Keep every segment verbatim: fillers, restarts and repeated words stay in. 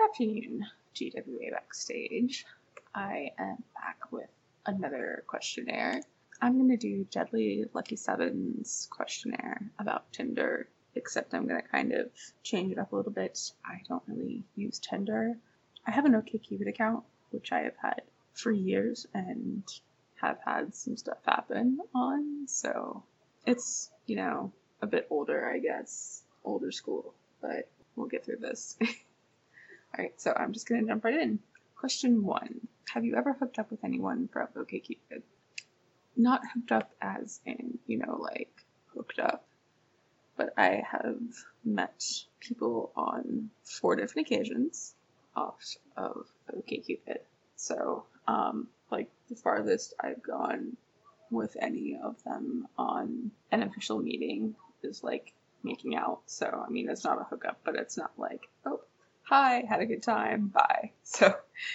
afternoon, G W A Backstage. I am back with another questionnaire. I'm going to do Deadly Lucky Seven's questionnaire about Tinder, except I'm going to kind of change it up a little bit. I don't really use Tinder. I have an OkCupid account, which I have had for years and have had some stuff happen on, so it's, you know, a bit older, I guess. Older school, but we'll get through this. Alright, so I'm just going to jump right in. Question one. Have you ever hooked up with anyone from OkCupid? Not hooked up as in, you know, like, hooked up, but I have met people on four different occasions off of OkCupid. So, um, like, the farthest I've gone with any of them on an official meeting is, like, making out. So, I mean, it's not a hookup, but it's not like, oh, hi, had a good time, bye. So,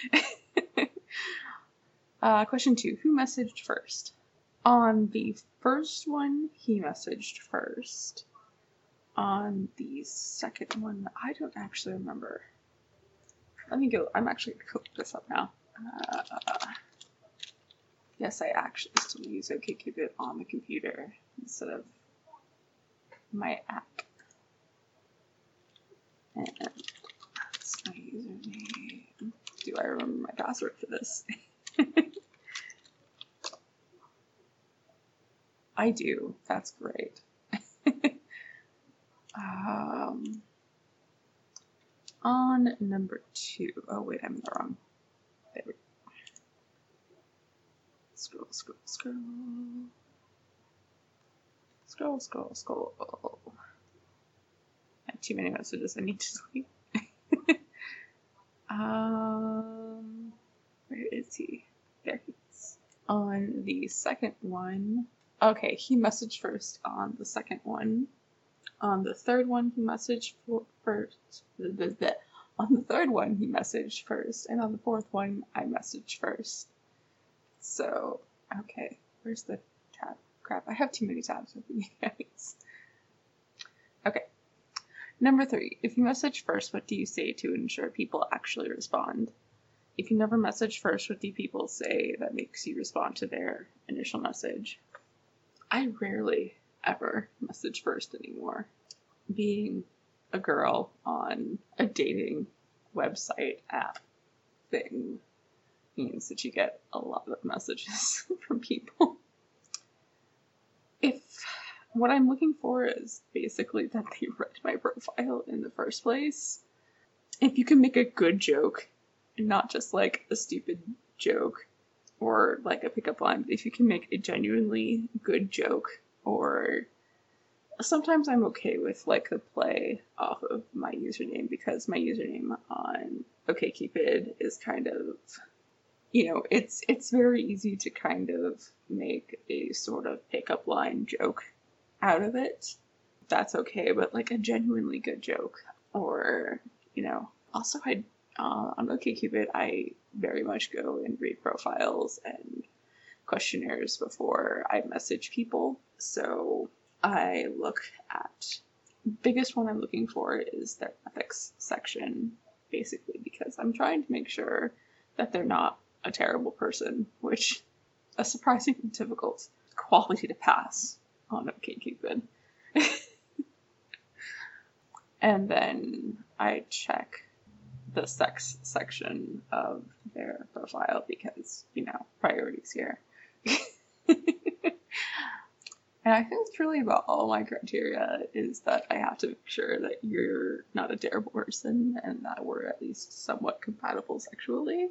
uh, question two, who messaged first? On the first one, he messaged first. On the second one, I don't actually remember. Let me go, I'm actually going to look this up now. Uh, yes, I actually still use OkCupid on the computer instead of my app. And that's my username. Do I remember my password for this? I do. That's great. um, on number two. Oh, wait, I'm in the wrong. There we go. Scroll, scroll, scroll. Scroll, scroll, scroll. I have too many messages I need to delete. um, where is he? There he is. On the second one, okay, he messaged first on the second one. On the third one, he messaged for first. Blah, blah, blah. On the third one, he messaged first, and on the fourth one, I messaged first. So, okay, where's the tab? Crap, I have too many tabs open, you guys. Okay. Number three, if you message first, what do you say to ensure people actually respond? If you never message first, what do people say that makes you respond to their initial message? I rarely ever message first anymore. Being a girl on a dating website app thing means that you get a lot of messages from people. If what I'm looking for is basically that they read my profile in the first place, if you can make a good joke and not just like a stupid joke or like a pickup line, if you can make a genuinely good joke, or sometimes I'm okay with like the play off of my username, because my username on OkCupid is kind of, you know, it's it's very easy to kind of make a sort of pickup line joke out of it. That's okay, but like a genuinely good joke, or, you know, also I uh, on OkCupid I very much go and read profiles and questionnaires before I message people. So I look at, biggest one I'm looking for is their ethics section, basically because I'm trying to make sure that they're not a terrible person, which a surprisingly difficult quality to pass on OkCupid. And then I check the sex section of their profile because, you know, priorities here. And I think it's really about all my criteria is that I have to make sure that you're not a terrible person and that we're at least somewhat compatible sexually.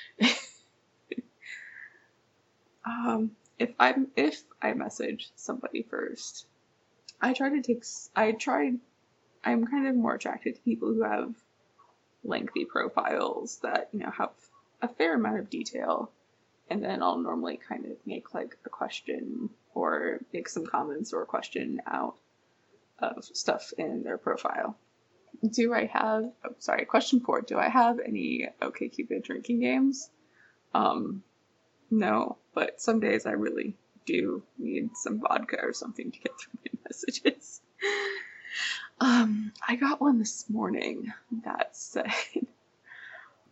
um, if I'm if I message somebody first, I try to take I try I'm kind of more attracted to people who have lengthy profiles that, you know, have a fair amount of detail, and then I'll normally kind of make like a question or make some comments or a question out of stuff in their profile. Do I have, oh, sorry, question four, do I have any OkCupid drinking games? Um, no, but some days I really do need some vodka or something to get through my messages. Um, I got one this morning that said,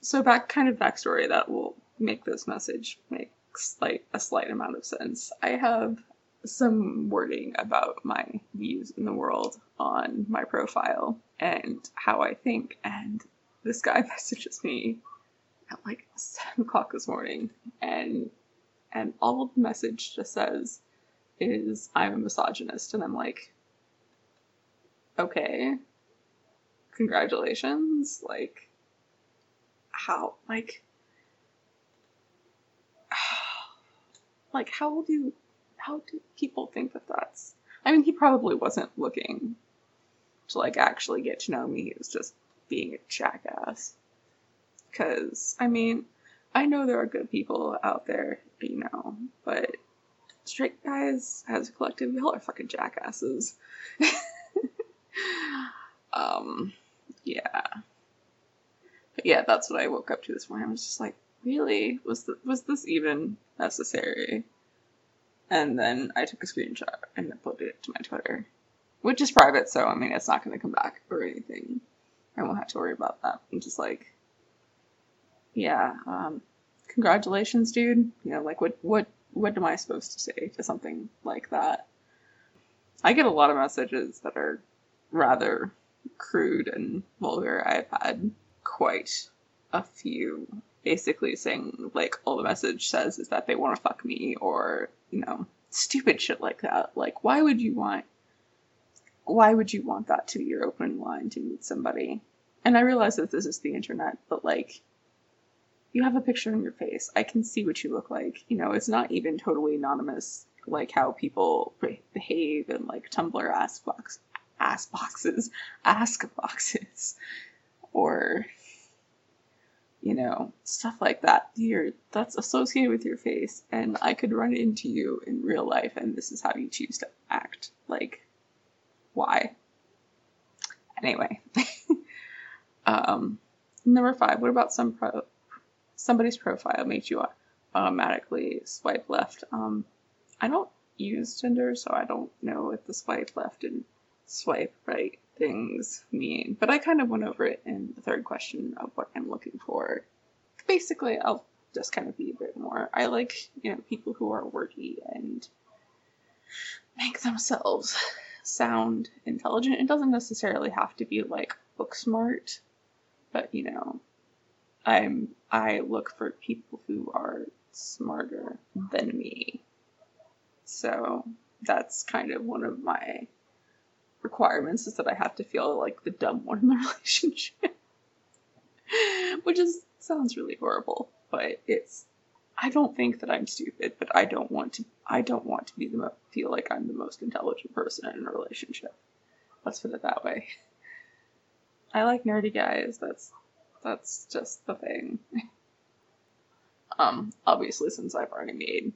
so back kind of backstory that will make this message make slight a slight amount of sense. I have some wording about my views in the world on my profile and how I think, and this guy messages me at like seven o'clock this morning, and and all of the message just says is I'm a misogynist, and I'm like, okay, congratulations, like, how, like, like, how do, how do people think that that's, I mean, he probably wasn't looking to, like, actually get to know me, he was just being a jackass, because, I mean, I know there are good people out there, you know, but straight guys, as a collective, y'all are fucking jackasses. um, yeah. But yeah, that's what I woke up to this morning. I was just like, really? Was th- was this even necessary? And then I took a screenshot and uploaded it to my Twitter, which is private, so I mean, it's not going to come back or anything. I won't have to worry about that. I'm just like, yeah, um, congratulations, dude. You know, like, what, what, what am I supposed to say to something like that? I get a lot of messages that are rather crude and vulgar. I've had quite a few basically saying, like, all the message says is that they want to fuck me, or, you know, stupid shit like that. Like, why would you want, why would you want that to be your opening line to meet somebody? And I realize that this is the internet, but, like, you have a picture in your face. I can see what you look like. You know, it's not even totally anonymous, like how people behave in, like, Tumblr ask box, ass boxes, ask boxes, or, you know, stuff like that. You're, that's associated with your face, and I could run into you in real life, and this is how you choose to act. Like, why? Anyway. um, number five, what about some pro- somebody's profile makes you automatically swipe left? Um, I don't use Tinder, so I don't know what the swipe left and swipe right things mean, but I kind of went over it in the third question of what I'm looking for. Basically, I'll just kind of be a bit more. I like, you know, people who are wordy and make themselves sound intelligent. It doesn't necessarily have to be like book smart, but, you know, I'm I look for people who are smarter than me. So that's kind of one of my requirements, is that I have to feel like the dumb one in the relationship. Which is sounds really horrible, but it's, I don't think that I'm stupid, but I don't want to I don't want to be the mo- feel like I'm the most intelligent person in a relationship. Let's put it that way. I like nerdy guys. That's that's just the thing. um, obviously, since I've already made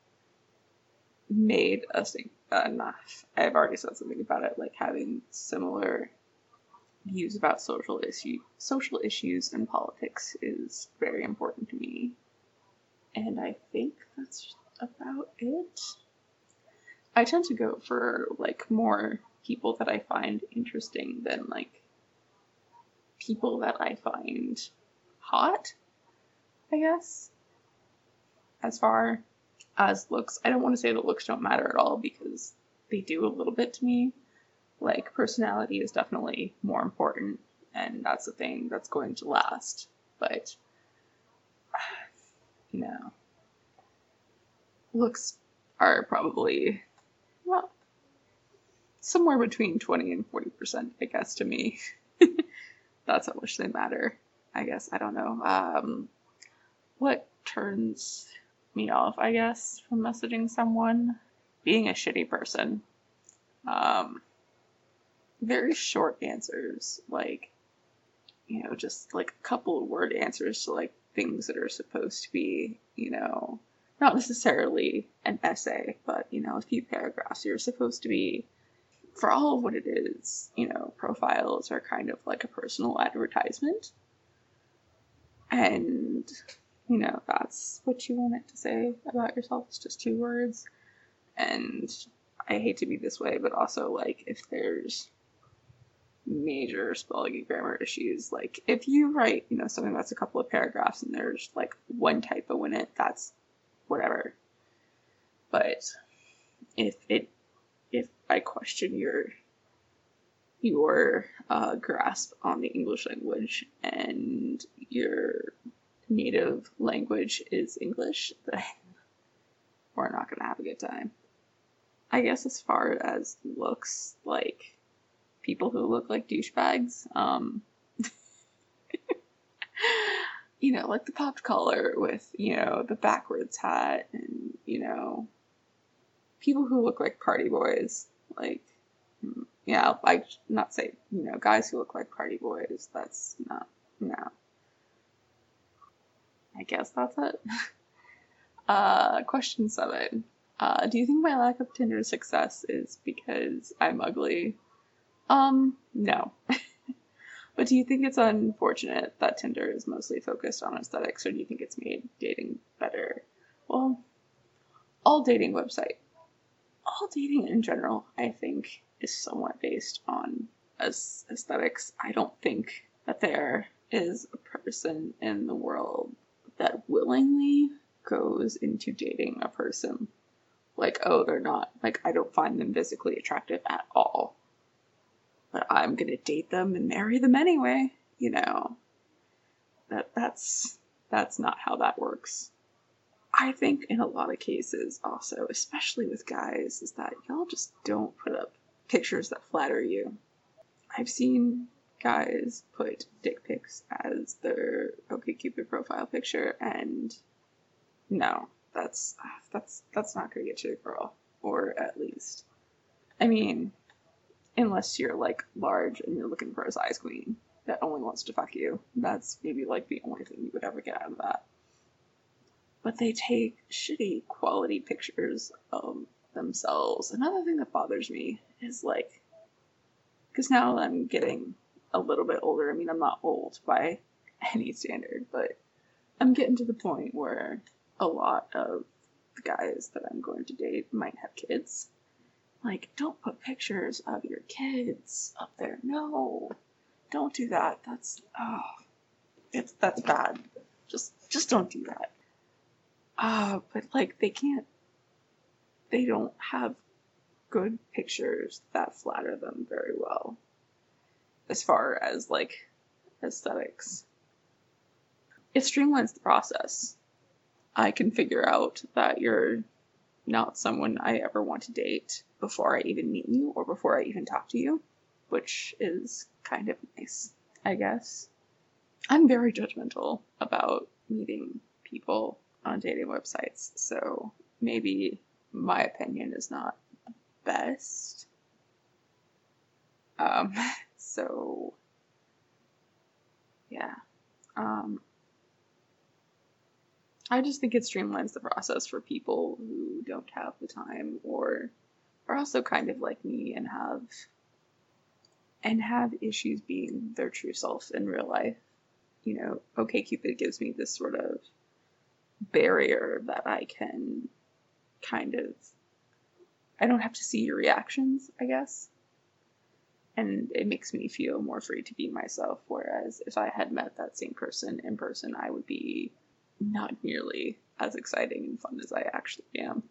made a thing enough, I've already said something about it, like having similar views about social issue social issues and politics is very important to me. And I think that's about it. I tend to go for, like, more people that I find interesting than, like, people that I find hot, I guess. As far as looks, I don't want to say that looks don't matter at all, because they do a little bit to me. Like, personality is definitely more important, and that's the thing that's going to last. But, you know, looks are probably, well, somewhere between twenty and forty percent, I guess, to me. That's how much they matter, I guess. I don't know. Um, what turns me off, I guess, from messaging someone? Being a shitty person. Um, very short answers, like, you know, just like a couple of word answers to, like, things that are supposed to be, you know, not necessarily an essay, but, you know, a few paragraphs. You're supposed to be, for all of what it is, you know, profiles are kind of like a personal advertisement. And, you know, that's what you want it to say about yourself. It's just two words. And I hate to be this way, but also, like, if there's major spelling and grammar issues. Like, if you write, you know, something that's a couple of paragraphs and there's like one typo in it, that's whatever. But if it, if I question your, your uh, grasp on the English language and your native language is English, then we're not gonna have a good time. I guess as far as looks, like, people who look like douchebags, um, you know, like the popped collar with, you know, the backwards hat, and, you know, people who look like party boys, like, yeah, like, not say, you know, guys who look like party boys, that's not, no. I guess that's it. uh, question seven. Uh, do you think my lack of Tinder success is because I'm ugly? Um, no. But do you think it's unfortunate that Tinder is mostly focused on aesthetics, or do you think it's made dating better? Well, all dating website, all dating in general, I think, is somewhat based on aesthetics. I don't think that there is a person in the world that willingly goes into dating a person like, oh, they're not, like, I don't find them physically attractive at all, but I'm gonna date them and marry them anyway, you know. That that's that's not how that works. I think in a lot of cases also, especially with guys, is that y'all just don't put up pictures that flatter you. I've seen guys put dick pics as their OkCupid profile picture, and no, that's that's that's not gonna get you a girl, or at least, I mean, unless you're like large and you're looking for a size queen that only wants to fuck you, that's maybe like the only thing you would ever get out of that. But they take shitty quality pictures of themselves. Another thing that bothers me is like, because now I'm getting a little bit older. I mean, I'm not old by any standard, but I'm getting to the point where a lot of the guys that I'm going to date might have kids. Like, don't put pictures of your kids up there. No, don't do that. That's, oh, it's, that's bad. Just, just don't do that. Uh, but like, they can't, they don't have good pictures that flatter them very well. As far as like aesthetics. It streamlines the process. I can figure out that you're not someone I ever want to date before I even meet you or before I even talk to you, which is kind of nice, I guess. I'm very judgmental about meeting people on dating websites, so maybe my opinion is not the best. Um, so, yeah. Um, I just think it streamlines the process for people who don't have the time or are also kind of like me and have and have issues being their true self in real life. You know, OkCupid gives me this sort of barrier that I can kind of, I don't have to see your reactions, I guess. And it makes me feel more free to be myself, whereas if I had met that same person in person, I would be not nearly as exciting and fun as I actually am.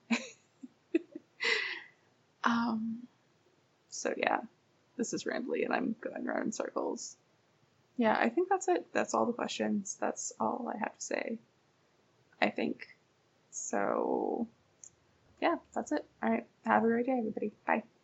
um, so yeah, this is rambly and I'm going around in circles. Yeah, I think that's it. That's all the questions. That's all I have to say, I think. So, yeah, that's it. All right. Have a great day, everybody. Bye.